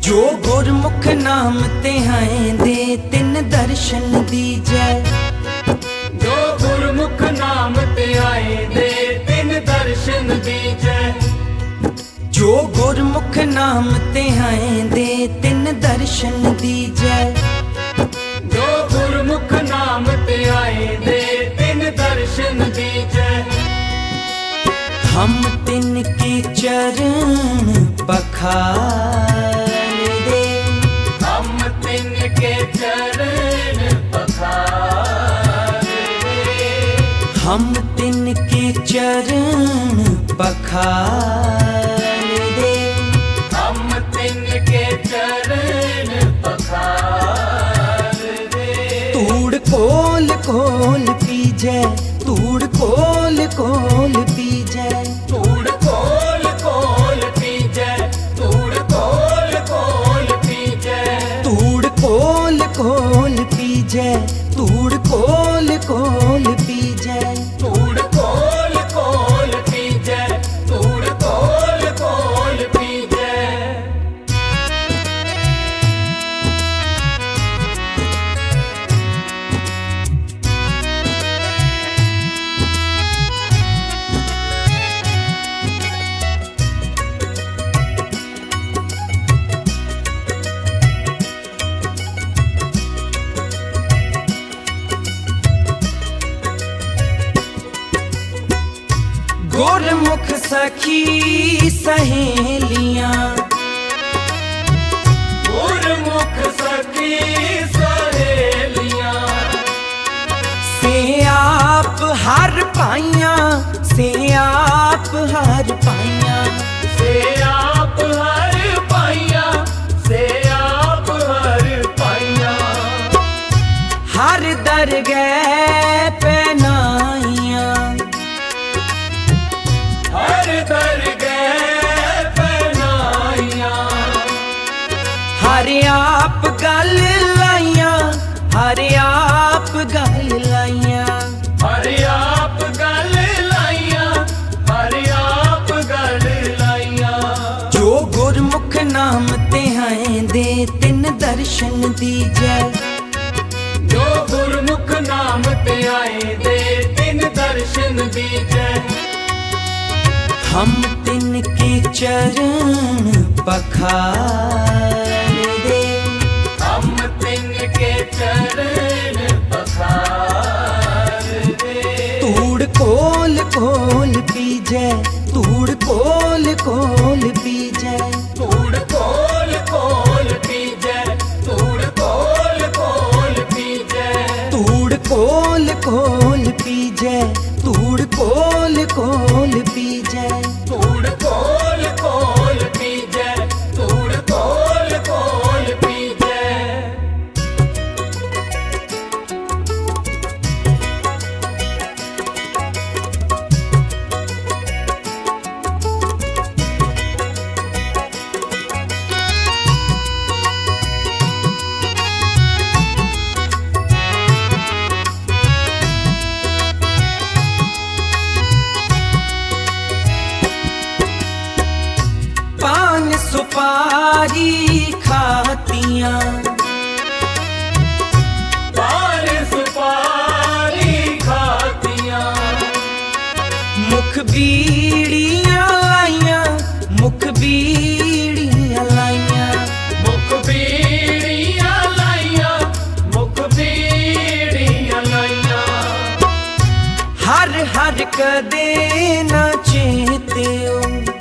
जो गुरमुख नाम ते हैं दे तिन दर्शन दीजै। जो गुरमुख नाम ते आए दे तिन दर्शन दीजै। जो गुरमुख नाम ते हैं दे तिन दर्शन दीजै। जो गुरमुख नाम ते आए दे तिन दर्शन दीजै। हम तिन के चरण पखार दे। हम तिन के चरण पखार दे। हम तिन के चरण पखार दे। हम तिन के चरण पखार दे। तूड़ कोल कोल पीजै। तूड़ कोल कोल पीजै। तूड़ कोल कोल पीजै। तूड़ कोल कोल पीजै। तूड़ कोल कोल पीजै। तूड़ कोल कोल पीजै। तूड़ कोल कोल पीजै। तूड़ कोल कोल पीजै। गुरमुख सखी सहेलियां। गुरमुख सखी सहेलियां। से आप हर पाइयां। से आप हर पाइयां। से आप हर पाइयां। से आप हर पाइयां। हर दरगह पहनाइयां। हर दरगह पहनाइयां। हर आप गल लाइयां। हर आप गल लाइयां। हर आप गल लाइयां। हर आप गल लाइयां। जो गुरमुख नाम ते हैं दे तिन दर्शन दीजै। जो गुरमुख नाम ते आए दे तिन दर्शन दीजै। हम तिन के चरण पखार दे। हम तिन के चरण पखार दे। तूड़ कोल कोल पीजै। तूड़ कोल कोल पीजै। तूड़ कोल कोल पीजै। तूड़ कोल कोल पीजै। तूड़ कोल कोल पीजै। तूड़ कोल कोल पीजै। तूड़ कोल कोल पीजै। तूड़ कोल कोल पीजै। पान सुपारी खातियां। पान सुपारी खातियां। मुख बीड़ियां लाइयां। मुख बीड़ियां लाइयां। मुख बीड़ियां लाइयां। मुख बीड़ियां लाइयां। हर हर कदे ना चेत्यो।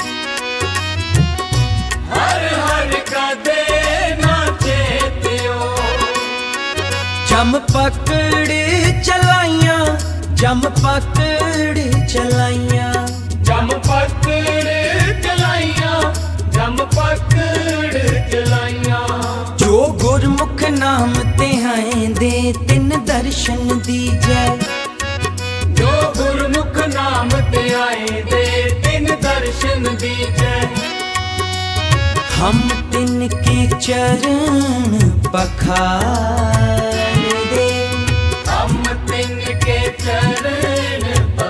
हर हर कदे ना चेत्यो। जम पकड़ चलाइयां। जम पकड़ चलाइयां। जम पकड़ चलाइयां। जम पकड़ चलाइयां। जो गुरमुख नाम ते हैं दे तिन दर्शन दीजै। जो गुरमुख नाम ते आए दे तिन दर्शन दीजै। हम तिन के चरण पखार दे। हम तिन के चरण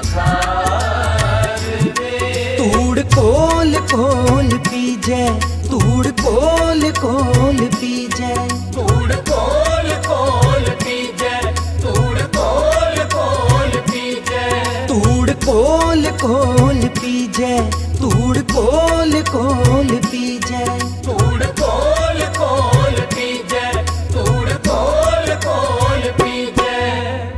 पखार दे। तूड़ कोल कोल पीजै। तूड़ कोल कोल पी जाए, तूड़ कोल कोल पी जाए, तूड़ कोल कोल पी जाए, तूड़ कोल कोल पी जाए, तूड़ कोल कोल पी जाए, तूड़ कोल कोल पी जाए, तूड़ कोल कोल पी जाए।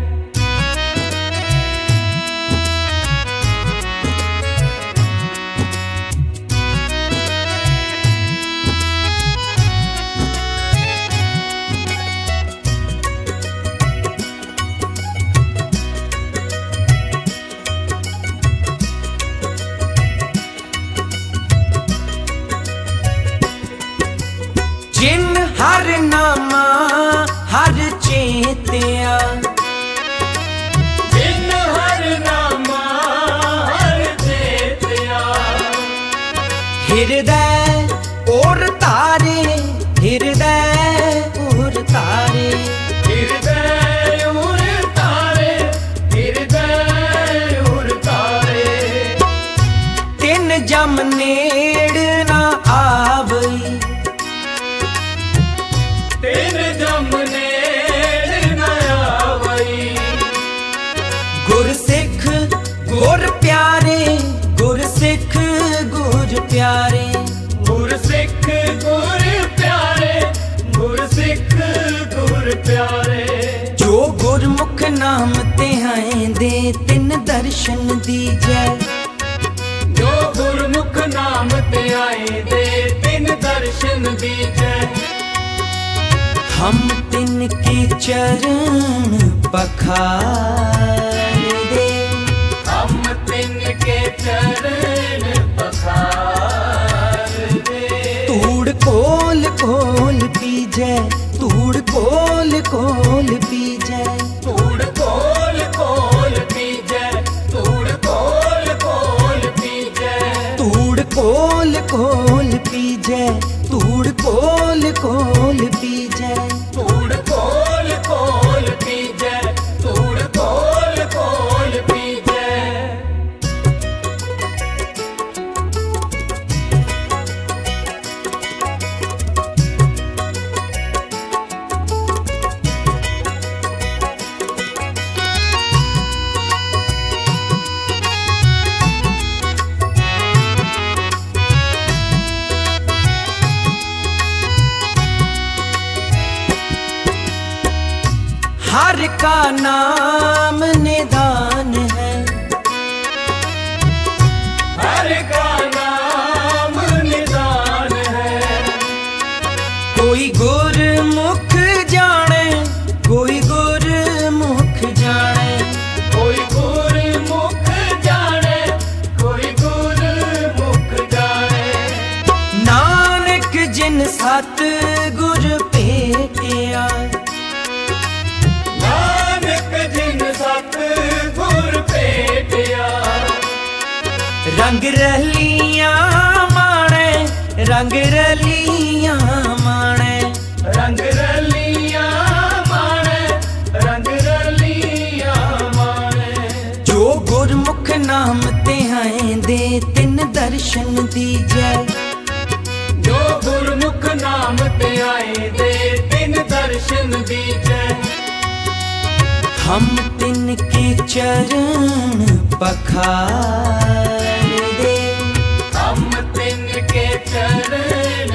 जिन हर नामा हर चेतिया, जिन हर नामा हर चेतिया, हृदय और तारे, हृदय और तारे, हृदय उर तारे, हृदय उर तारे, तिन जम नेड़ ना आवई, तिन जम नेड़ न आवई, गुरसिख गुर प्यारे, गुरसिख गुर प्यारे, गुरसिख गुर प्यारे, गुरसिख गुर प्यारे, जो गुरमुख नाम तिहाएं दे तिन दर्शन दीजै, जो गुरमुख नाम ते आए दे तिन दर्शन दीजै, हम तिनके चरण पखार दे, हम तिनके चरण पखार दे, तूड़ कोल कोल पी जाए, तूड़ कोल कोल पी जाए, तूड़ कोल कोल पी जाए, तूड़ कोल कोल पी जाए, तूड़ कोल कोल पी जाए, तूड़ कोल कोल पी जाए, तूड़ कोल कोल पी जाए, तूड़ कोल कोल पी जाए। हर का नाम निदान है, हर का नाम निदान है, कोई गुरमुख जाने, कोई गुरमुख जाने, कोई गुरमुख जाने, कोई गुरमुख जाने, नानक जिन सत गुर भेटिया, नानक जिन सत गुर भेटिया, रंग रलियां माणे, रंग रलियां माणे, रंग रलियां माणे, रंग रलियां माणे, जो गुरमुख नाम तिहाएं दे तिन दर्शन दीजै, जो गुरमुख नाम ते आए दे तिन दर्शन दीजै, हम तिनके चरण पखार दे, हम तिनके चरण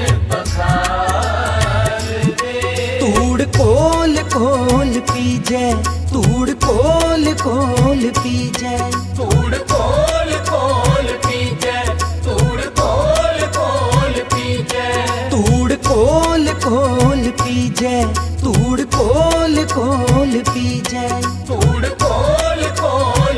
पखार दे, तूड़ कोल कोल पी जाए, तूड़ कोल कोल पी जाए, तूड़ कोल कोल पी जाए, तूड़ कोल कोल पी जाए, तूड़ कोल कोल पी जाए, तूड़ कोल कोल पी जाए, तूड़ कोल कोल